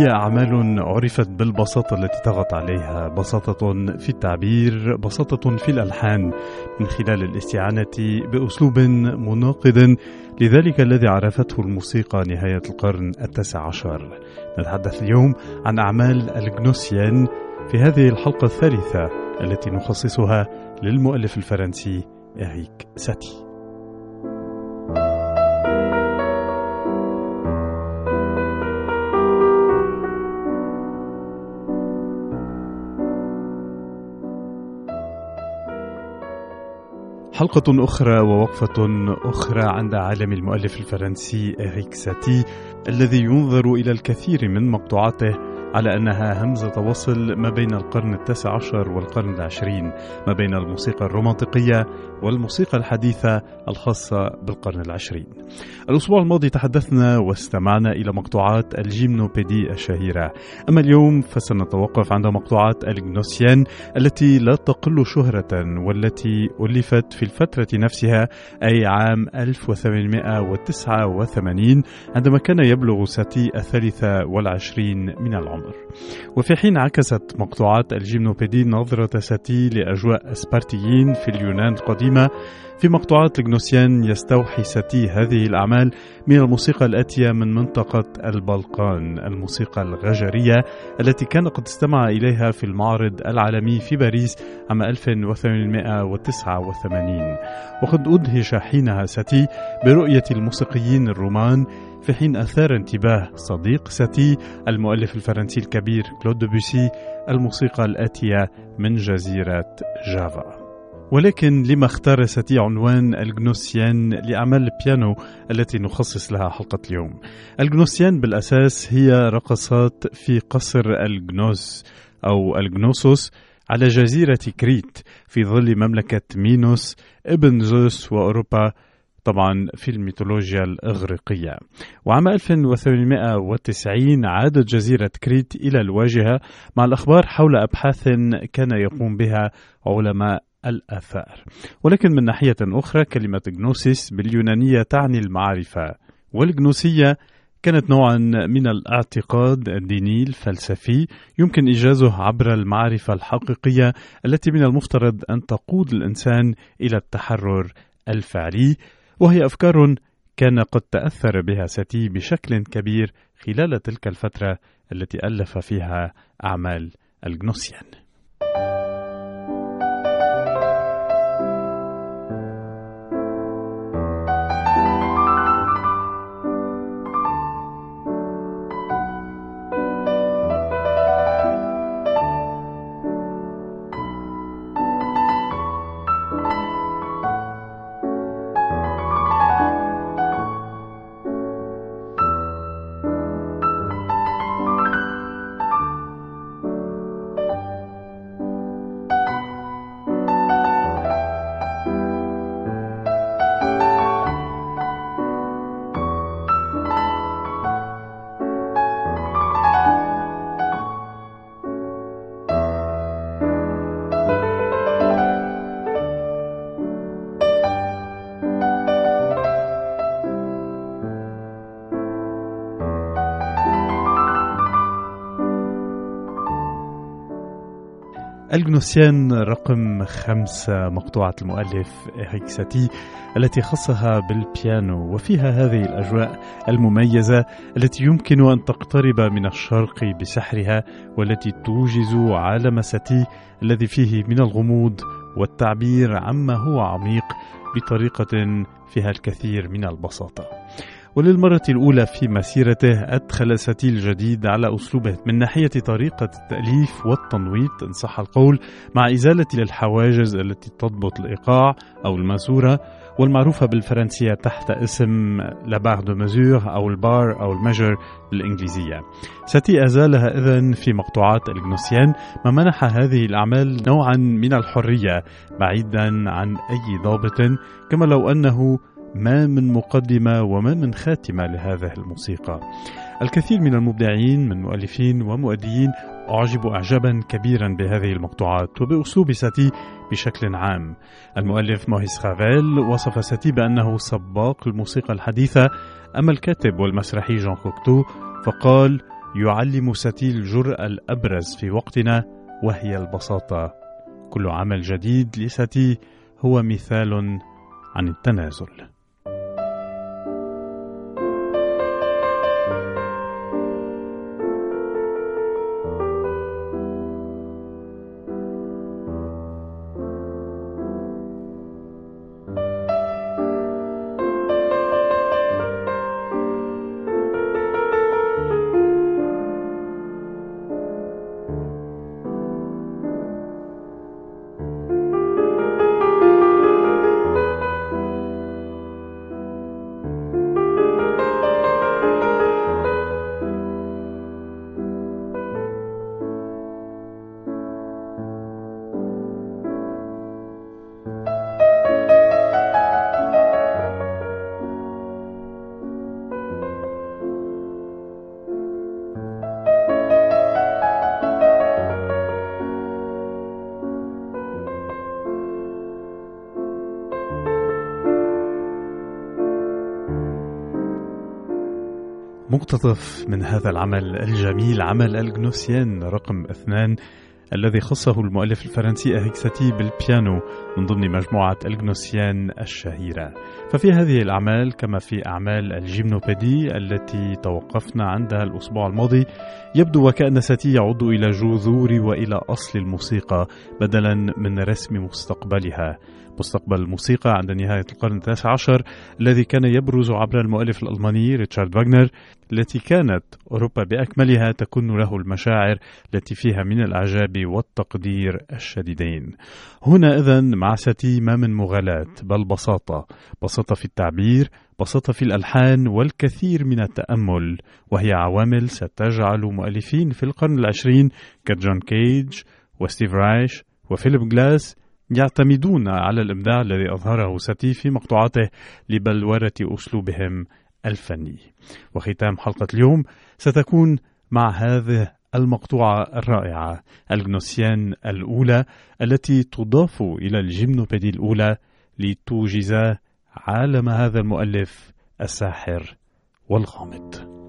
هي أعمال عرفت بالبساطة التي طغت عليها، بساطة في التعبير، بساطة في الألحان، من خلال الاستعانة بأسلوب مناقض لذلك الذي عرفته الموسيقى نهاية القرن التاسع عشر. نتحدث اليوم عن أعمال الغنوسيان في هذه الحلقة الثالثة التي نخصصها للمؤلف الفرنسي إريك ساتي. حلقة أخرى ووقفة أخرى عند عالم المؤلف الفرنسي إريك ساتي الذي ينظر إلى الكثير من مقطوعاته على أنها همزة وصل ما بين القرن التاسع عشر والقرن العشرين، ما بين الموسيقى الرومانتيقية والموسيقى الحديثة الخاصة بالقرن العشرين. الأسبوع الماضي تحدثنا واستمعنا إلى مقطوعات الجيمنوبيدي الشهيرة، أما اليوم فسنتوقف عند مقطوعات الغنوسيان التي لا تقل شهرة والتي ألفت في الفترة نفسها، أي عام 1889 عندما كان يبلغ ساتي 23 من العمر. وفي حين عكست مقطوعات الجيمنوبيدي نظرة ساتي لأجواء أسبارتيين في اليونان القديمة، في مقطوعات الغنوسيان يستوحي ساتي هذه الأعمال من الموسيقى الآتية من منطقة البلقان، الموسيقى الغجرية التي كان قد استمع إليها في المعرض العالمي في باريس عام 1889. وقد أدهش حينها ساتي برؤية الموسيقيين الرومان، في حين أثار انتباه صديق ساتي المؤلف الفرنسي الكبير كلود ديبوسي الموسيقى الآتية من جزيرة جافا. ولكن لما اختار ساتي عنوان الغنوسيان لأعمال البيانو التي نخصص لها حلقة اليوم؟ الغنوسيان بالأساس هي رقصات في قصر الغنوس أو الغنوسوس على جزيرة كريت في ظل مملكة مينوس ابن زوس وأوروبا، طبعا في الميثولوجيا الإغريقية. وعام 1890 عادت جزيرة كريت إلى الواجهة مع الأخبار حول أبحاث كان يقوم بها علماء الآثار. ولكن من ناحية أخرى كلمة غنوسيس باليونانية تعني المعرفة، والغنوسية كانت نوعا من الاعتقاد الديني الفلسفي يمكن إيجازه عبر المعرفة الحقيقية التي من المفترض أن تقود الإنسان إلى التحرر الفعلي، وهي أفكار كان قد تأثر بها ساتي بشكل كبير خلال تلك الفترة التي ألف فيها أعمال الغنوسيان. الغنوسيان رقم 5 مقطوعة المؤلف إريك ساتي التي خصها بالبيانو، وفيها هذه الأجواء المميزة التي يمكن أن تقترب من الشرق بسحرها، والتي توجز عالم ساتي الذي فيه من الغموض والتعبير عما هو عميق بطريقة فيها الكثير من البساطة. وللمرة الأولى في مسيرته أدخل ساتي الجديد على أسلوبه من ناحية طريقة التأليف والتنويط إن صح القول، مع إزالة الحواجز التي تضبط الإيقاع أو الماسورة، والمعروفة بالفرنسية تحت اسم لا بار دو مزور أو البار أو المجر بالإنجليزية. ساتي أزالها إذن في مقطوعات الغنوسيان، ما منح هذه الأعمال نوعا من الحرية بعيدا عن أي ضابط، كما لو أنه ما من مقدمة وما من خاتمة لهذه الموسيقى. الكثير من المبدعين من مؤلفين ومؤديين أعجبوا إعجابا كبيرا بهذه المقطوعات وبأسلوب ساتي بشكل عام. المؤلف موريس رافيل وصف ساتي بأنه سباق الموسيقى الحديثة، أما الكاتب والمسرحي جان كوكتو فقال يعلم ساتي الجرأة الأبرز في وقتنا، وهي البساطة. كل عمل جديد لساتي هو مثال عن التنازل. مقتطف من هذا العمل الجميل، عمل الجنوسيان رقم 2 الذي خصه المؤلف الفرنسي إريك ساتي بالبيانو من ضمن مجموعة الجنوسيان الشهيرة. ففي هذه الأعمال كما في أعمال الجيمنوبيدي التي توقفنا عندها الأسبوع الماضي، يبدو وكأن ساتي يعود إلى جذور وإلى أصل الموسيقى بدلا من رسم مستقبلها. مستقبل الموسيقى عند نهاية القرن ال19 الذي كان يبرز عبر المؤلف الألماني ريتشارد فاغنر، التي كانت أوروبا بأكملها تكن له المشاعر التي فيها من الإعجاب والتقدير الشديدين. هنا إذن مع ساتي ما من مغالاة، بل بساطة في التعبير، بساطة في الألحان، والكثير من التأمل، وهي عوامل ستجعل مؤلفين في القرن العشرين كجون كيج وستيف رايش وفيليب جلاس يعتمدون على الإبداع الذي أظهره ساتي في مقطوعاته لبلورة أسلوبهم الفني. وختام حلقة اليوم ستكون مع هذه المقطوعة الرائعة، الجنوسيان الأولى، التي تضاف إلى الجيمنوبيدي الأولى لتوجز عالم هذا المؤلف الساحر والغامض.